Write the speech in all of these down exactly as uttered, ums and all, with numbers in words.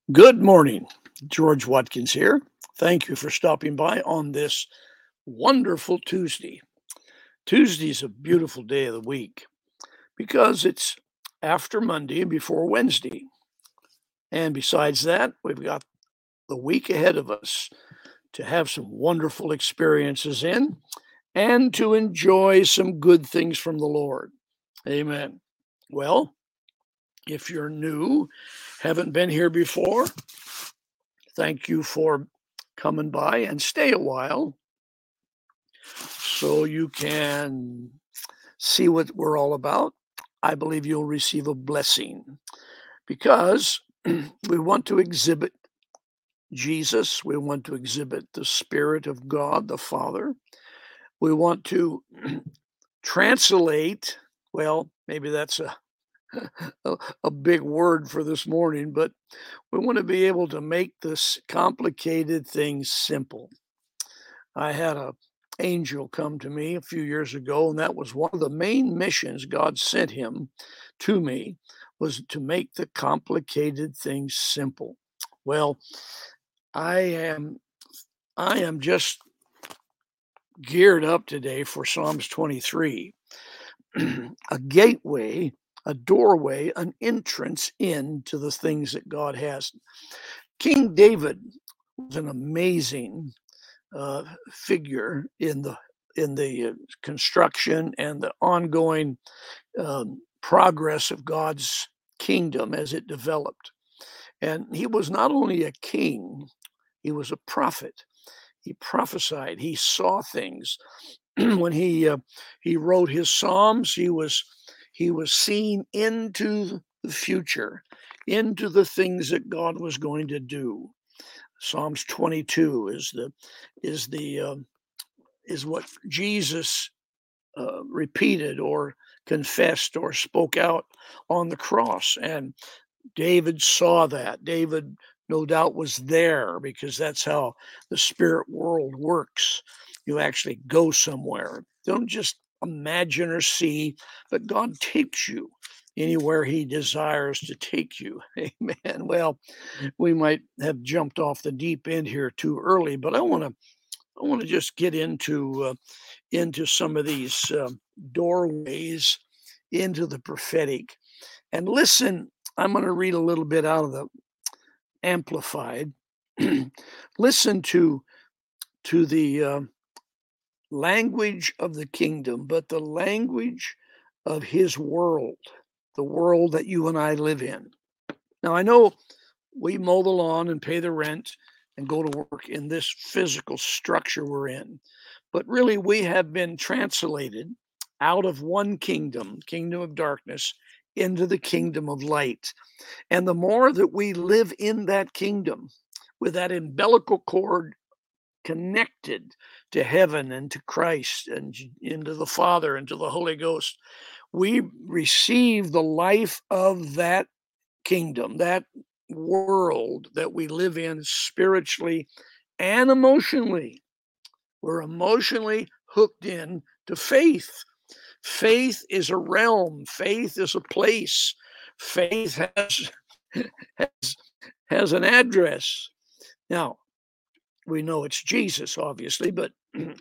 Good morning. George Watkins here. Thank you for stopping by on this wonderful Tuesday. Tuesday is a beautiful day of the week because it's after Monday and before Wednesday. And besides that, we've got the week ahead of us to have some wonderful experiences in and to enjoy some good things from the Lord. Amen. Well, if you're new, haven't been here before, thank you for coming by and stay a while so you can see what we're all about. I believe you'll receive a blessing because we want to exhibit Jesus. We want to exhibit the Spirit of God, the Father. We want to translate, well, maybe that's a, a, a big word for this morning, but we want to be able to make this complicated things simple. I had a angel come to me a few years ago, and that was one of the main missions God sent him to me, was to make the complicated things simple. Well, I am I am just geared up today for Psalms twenty-three, a gateway, a doorway, an entrance into the things that God has. King David was an amazing uh, figure in the in the uh, construction and the ongoing um, progress of God's kingdom as it developed. And he was not only a king, he was a prophet. He prophesied. He saw things. when he uh, he wrote his psalms, he was he was seeing into the future, into the things that God was going to do. Psalms twenty-two is the is the um, is what Jesus uh, repeated or confessed or spoke out on the cross. And David saw that. David, no doubt, was there because that's how the spirit world works. You actually go somewhere. Don't just imagine or see, but God takes you anywhere he desires to take you. Amen. Well, we might have jumped off the deep end here too early, but I want to I want to just get into uh, into some of these uh, doorways into the prophetic. And listen, I'm going to read a little bit out of the Amplified. Listen to to the uh, language of the kingdom, but the language of his world, the world that you and I live in. Now, I know we mow the lawn and pay the rent and go to work in this physical structure we're in. But really, we have been translated out of one kingdom, kingdom of darkness, into the kingdom of light. And the more that we live in that kingdom with that umbilical cord connected to heaven and to Christ and into the Father and to the Holy Ghost, we receive the life of that kingdom, that world that we live in spiritually and emotionally. We're emotionally hooked in to faith. Faith is a realm. Faith is a place. Faith has has, has an address. Now, we know it's Jesus, obviously, but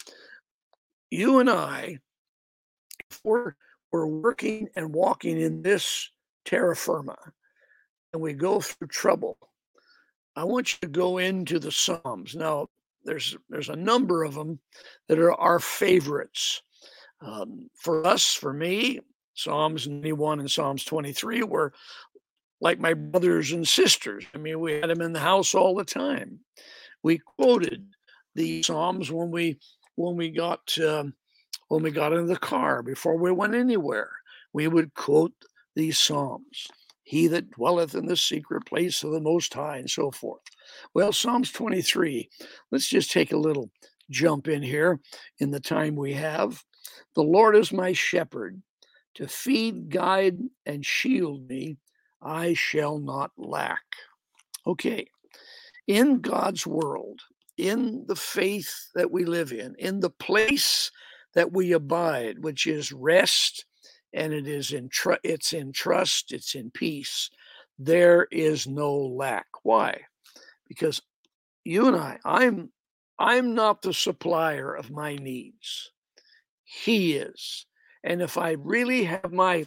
you and I, if we're, we're working and walking in this terra firma and we go through trouble, I want you to go into the Psalms. Now, there's there's a number of them that are our favorites. Um, for us, for me, Psalms ninety-one and Psalms twenty-three were like my brothers and sisters. I mean, we had them in the house all the time. We quoted the Psalms when we when we got um, when we got in the car before we went anywhere. We would quote these Psalms. He that dwelleth in the secret place of the Most High, and so forth. Well, Psalms twenty-three, let's just take a little jump in here in the time we have. The Lord is my shepherd, to feed, guide, and shield me, I shall not lack. Okay, in God's world, in the faith that we live in, in the place that we abide, which is rest, and it is in tr- it's in trust, it's in peace. there is no lack. Why? Because you and I, I'm I'm not the supplier of my needs. He is. And if I really have my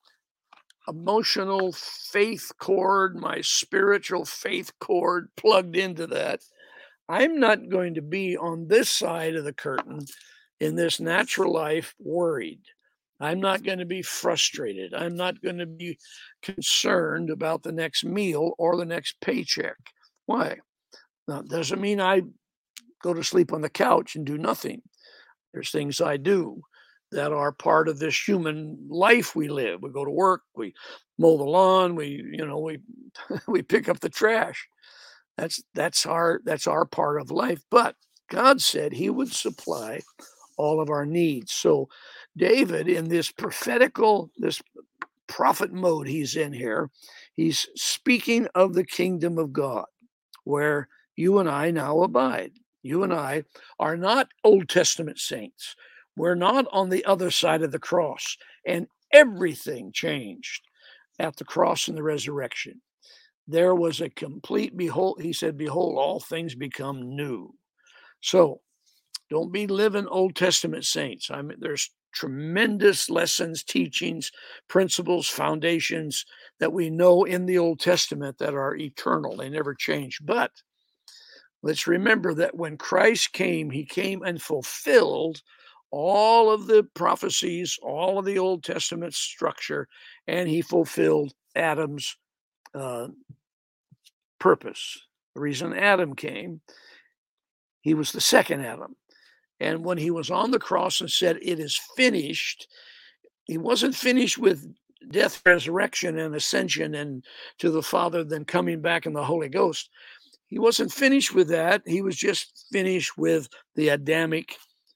emotional faith cord, my spiritual faith cord plugged into that, I'm not going to be on this side of the curtain in this natural life worried. I'm not going to be frustrated. I'm not going to be concerned about the next meal or the next paycheck. Why? Now, it doesn't mean I go to sleep on the couch and do nothing. There's things I do that are part of this human life we live. We go to work, we mow the lawn, we, you know, we we pick up the trash. That's that's our that's our part of life. But God said he would supply all of our needs. So David, in this prophetical, this prophet mode he's in here, he's speaking of the kingdom of God, where you and I now abide. You and I are not Old Testament saints. We're not on the other side of the cross, and everything changed at the cross and the resurrection. There was a complete behold. He said, behold, all things become new. So don't be living Old Testament saints. I mean, there's tremendous lessons, teachings, principles, foundations that we know in the Old Testament that are eternal. They never change. But let's remember that when Christ came, he came and fulfilled all of the prophecies, all of the Old Testament structure, and he fulfilled Adam's uh, purpose. The reason Adam came, he was the second Adam. And when he was on the cross and said, it is finished, he wasn't finished with death, resurrection, and ascension and to the Father, then coming back in the Holy Ghost. He wasn't finished with that. He was just finished with the Adamic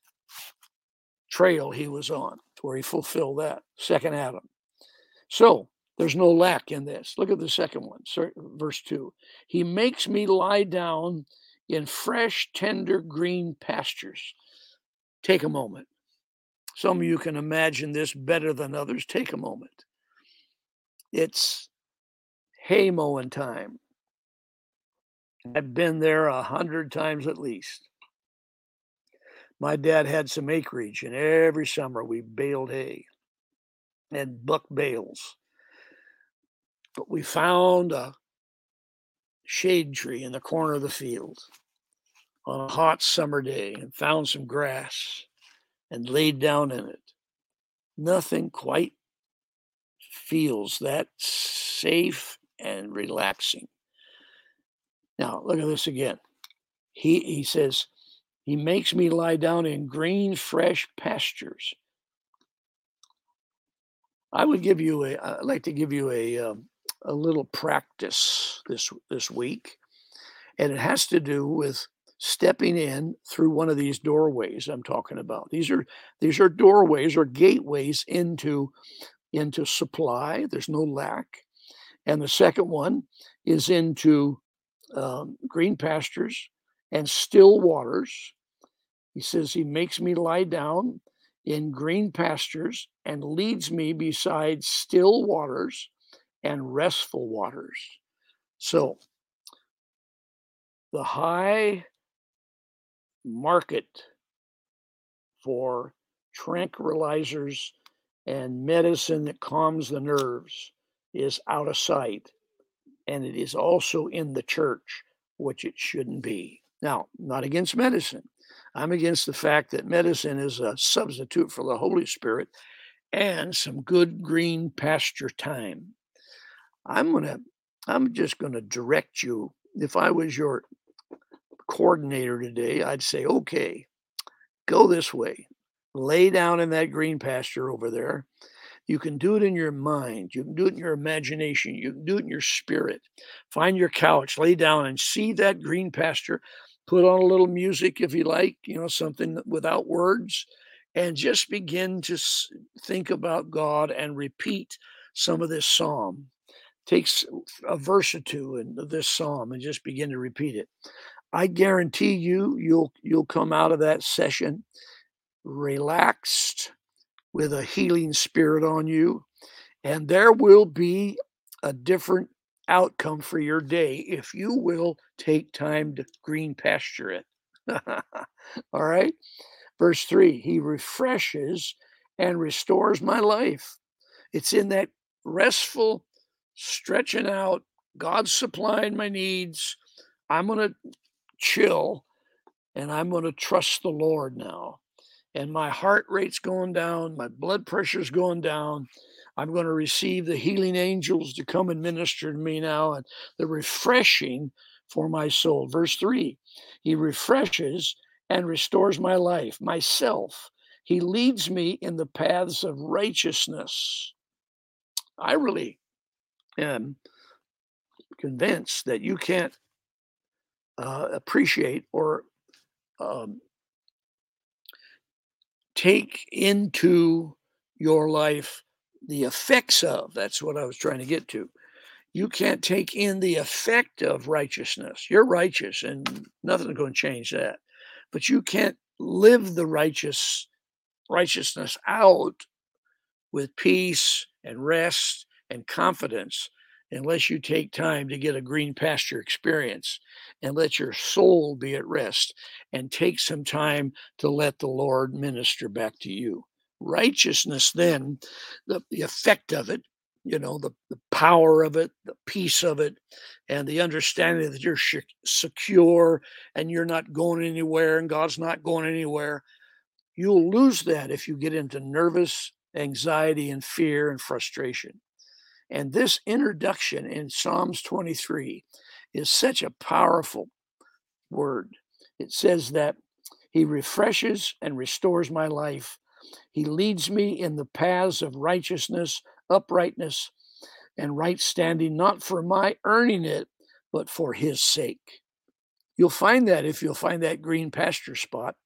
trail he was on, where he fulfilled that, second Adam. So there's no lack in this. Look at the second one, verse two. He makes me lie down in fresh, tender, green pastures. Take a moment. Some of you can imagine this better than others. Take a moment. It's hay mowing time. I've been there a hundred times at least. My dad had some acreage, and every summer we baled hay and buck bales. But we found a shade tree in the corner of the field on a hot summer day and found some grass and laid down in it. Nothing quite feels that safe and relaxing. Now, look at this again. He, he says, he makes me lie down in green, fresh pastures. I would give you a, I'd like to give you a, um, a little practice this, this week. And it has to do with stepping in through one of these doorways I'm talking about. These are, these are doorways or gateways into, into supply. There's no lack. And the second one is into um, green pastures and still waters. He says, he makes me lie down in green pastures and leads me beside still waters and restful waters. So the high market for tranquilizers and medicine that calms the nerves is out of sight. And it is also in the church, which it shouldn't be. Now, not against medicine. I'm against the fact that medicine is a substitute for the Holy Spirit and some good green pasture time. I'm gonna, I'm just gonna direct you. If I was your coordinator today, I'd say, okay, go this way. Lay down in that green pasture over there. You can do it in your mind. You can do it in your imagination. You can do it in your spirit. Find your couch, lay down and see that green pasture. Put on a little music if you like, you know, something without words, and just begin to think about God and repeat some of this psalm. Takes a verse or two in this psalm and just begin to repeat it. I guarantee you, you'll you'll come out of that session relaxed, with a healing spirit on you, and there will be a different outcome for your day if you will take time to green pasture it. All right. Verse three, he refreshes and restores my life. It's in that restful stretching out, God supplying my needs. I'm going to chill and I'm going to trust the Lord now. And my heart rate's going down, my blood pressure's going down. I'm going to receive the healing angels to come and minister to me now, and the refreshing for my soul. Verse three, he refreshes and restores my life, myself. He leads me in the paths of righteousness. I really am convinced that you can't uh, appreciate or um, take into your life the effects of, that's what I was trying to get to. You can't take in the effect of righteousness. You're righteous and nothing's going to change that. But you can't live the righteous righteousness out with peace and rest and confidence unless you take time to get a green pasture experience and let your soul be at rest and take some time to let the Lord minister back to you. Righteousness, then, the, the effect of it, you know, the, the power of it, the peace of it, and the understanding that you're sh- secure and you're not going anywhere and God's not going anywhere. You'll lose that if you get into nervous anxiety and fear and frustration. And this introduction in Psalms twenty-three is such a powerful word. It says that he refreshes and restores my life. He leads me in the paths of righteousness, uprightness, and right standing, not for my earning it, but for his sake. You'll find that if you'll find that green pasture spot,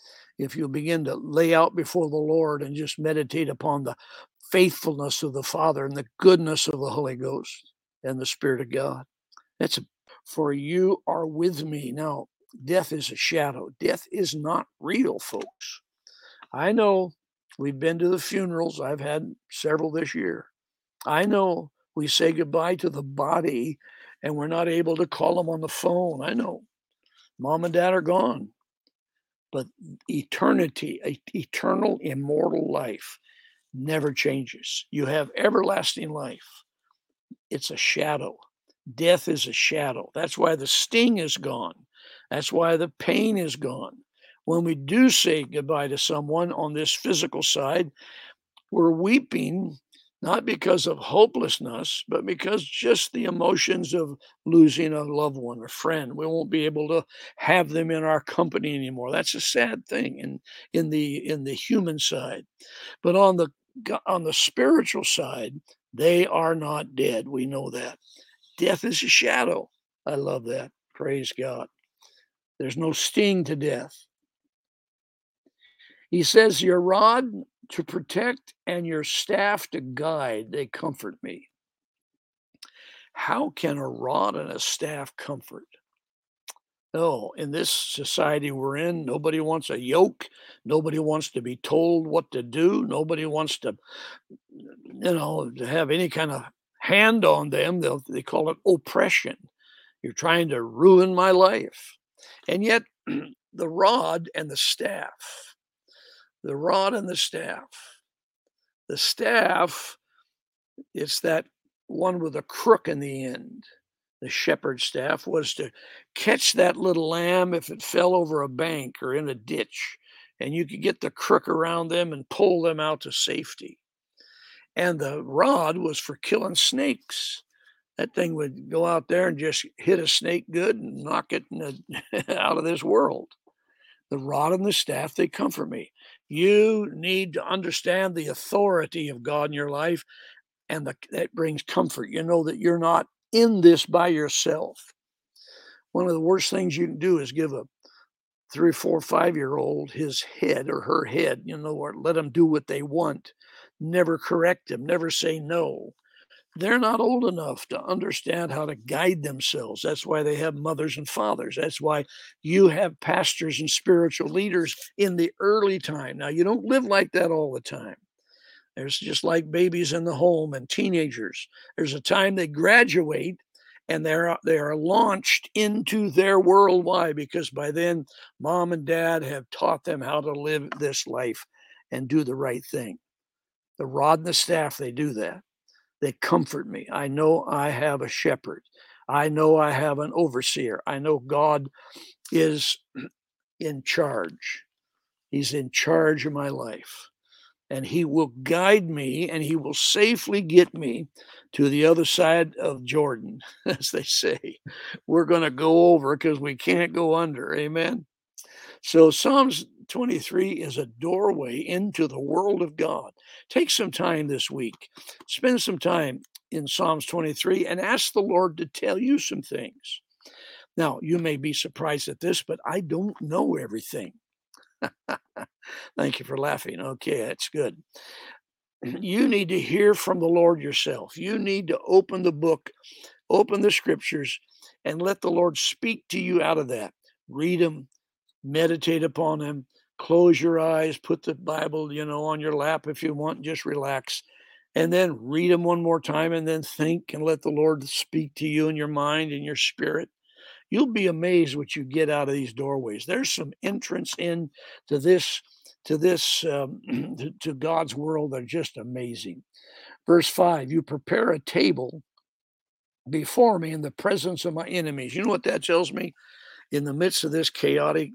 if you begin to lay out before the Lord and just meditate upon the faithfulness of the Father and the goodness of the Holy Ghost and the Spirit of God. That's a, for you are with me. Now, death is a shadow. Death is not real, folks. I know we've been to the funerals. I've had several this year. I know we say goodbye to the body and we're not able to call them on the phone. I know mom and dad are gone. But eternity, eternal, immortal life never changes. You have everlasting life. It's a shadow. Death is a shadow. That's why the sting is gone. That's why the pain is gone. When we do say goodbye to someone on this physical side, we're weeping not because of hopelessness, but because just the emotions of losing a loved one, a friend. We won't be able to have them in our company anymore. That's a sad thing in in the in the human side. But on the on the spiritual side, they are not dead. We know that. Death is a shadow. I love that. Praise God. There's no sting to death. He says, your rod to protect and your staff to guide, they comfort me. How can a rod and a staff comfort? No, in this society we're in, nobody wants a yoke. Nobody wants to be told what to do. Nobody wants to, you know, to have any kind of hand on them. They'll, they call it oppression. You're trying to ruin my life. And yet, the rod and the staff, the rod and the staff, the staff, it's that one with a crook in the end. The shepherd's staff was to catch that little lamb if it fell over a bank or in a ditch, and you could get the crook around them and pull them out to safety. And the rod was for killing snakes. That thing would go out there and just hit a snake good and knock it the, out of this world. The rod and the staff, they comfort me. You need to understand the authority of God in your life, and the, that brings comfort. You know that you're not in this by yourself. One of the worst things you can do is give a three, four, five year old his head or her head, you know, or let them do what they want. Never correct them, never say no. They're not old enough to understand how to guide themselves. That's why they have mothers and fathers. That's why you have pastors and spiritual leaders in the early time. Now, you don't live like that all the time. There's just like babies in the home and teenagers. There's a time they graduate and they're they are launched into their world. Why? Because by then, mom and dad have taught them how to live this life and do the right thing. The rod and the staff, they do that. They comfort me. I know I have a shepherd. I know I have an overseer. I know God is in charge. He's in charge of my life. And he will guide me and he will safely get me to the other side of Jordan, as they say. We're going to go over because we can't go under. Amen. So Psalms twenty-three is a doorway into the world of God. Take some time this week. Spend some time in Psalms twenty-three and ask the Lord to tell you some things. Now, you may be surprised at this, but I don't know everything. Thank you for laughing. Okay, that's good. You need to hear from the Lord yourself. You need to open the book, open the scriptures, and let the Lord speak to you out of that. Read them, meditate upon them, close your eyes, put the Bible, you know, on your lap if you want, just relax. And then read them one more time and then think and let the Lord speak to you in your mind and your spirit. You'll be amazed what you get out of these doorways. There's some entrance in to this to this um, to, to God's world that are just amazing. Verse five, you prepare a table before me in the presence of my enemies. You know what that tells me? In the midst of this chaotic,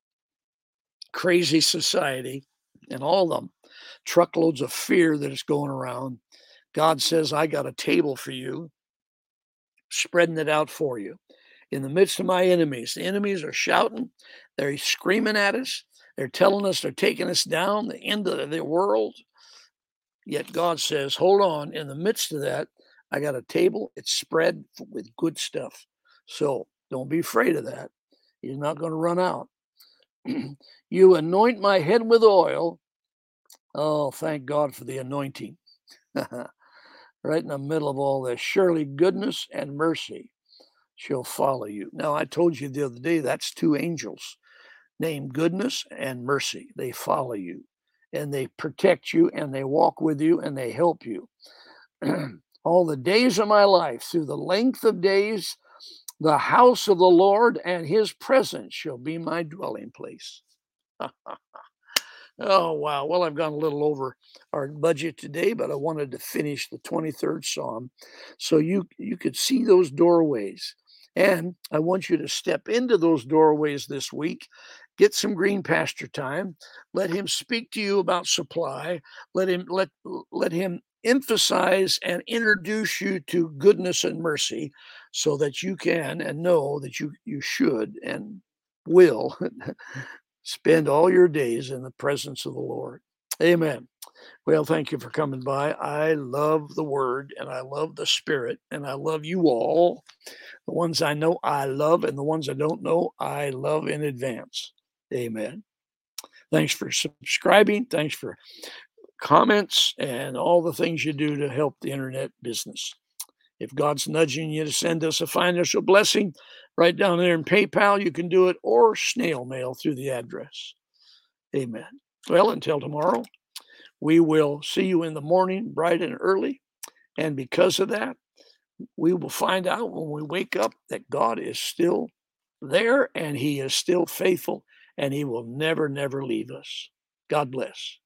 crazy society and all the truckloads of fear that is going around, God says, I got a table for you, spreading it out for you. In the midst of my enemies, the enemies are shouting, they're screaming at us, they're telling us they're taking us down, the end of the world. Yet God says, hold on, in the midst of that, I got a table, it's spread with good stuff. So don't be afraid of that. He's not going to run out. You anoint my head with oil. Oh, thank God for the anointing. Right in the middle of all this, surely goodness and mercy shall follow you. Now, I told you the other day, that's two angels named goodness and mercy. They follow you and they protect you and they walk with you and they help you. All the days of my life, through the length of days, the house of the Lord and his presence shall be my dwelling place. Oh, wow. Well, I've gone a little over our budget today, but I wanted to finish the twenty-third Psalm so you, you could see those doorways. And I want you to step into those doorways this week. Get some green pasture time. Let him speak to you about supply. Let him let let him emphasize and introduce you to goodness and mercy so that you can and know that you you should and will spend all your days in the presence of the Lord. Amen. Well, thank you for coming by. I love the word and I love the spirit and I love you all. The ones I know I love and the ones I don't know I love in advance. Amen. Thanks for subscribing. Thanks for comments and all the things you do to help the internet business. If God's nudging you to send us a financial blessing, right down there in PayPal, you can do it, or snail mail through the address. Amen. Well, until tomorrow, we will see you in the morning, bright and early. And because of that, we will find out when we wake up that God is still there and he is still faithful and he will never, never leave us. God bless.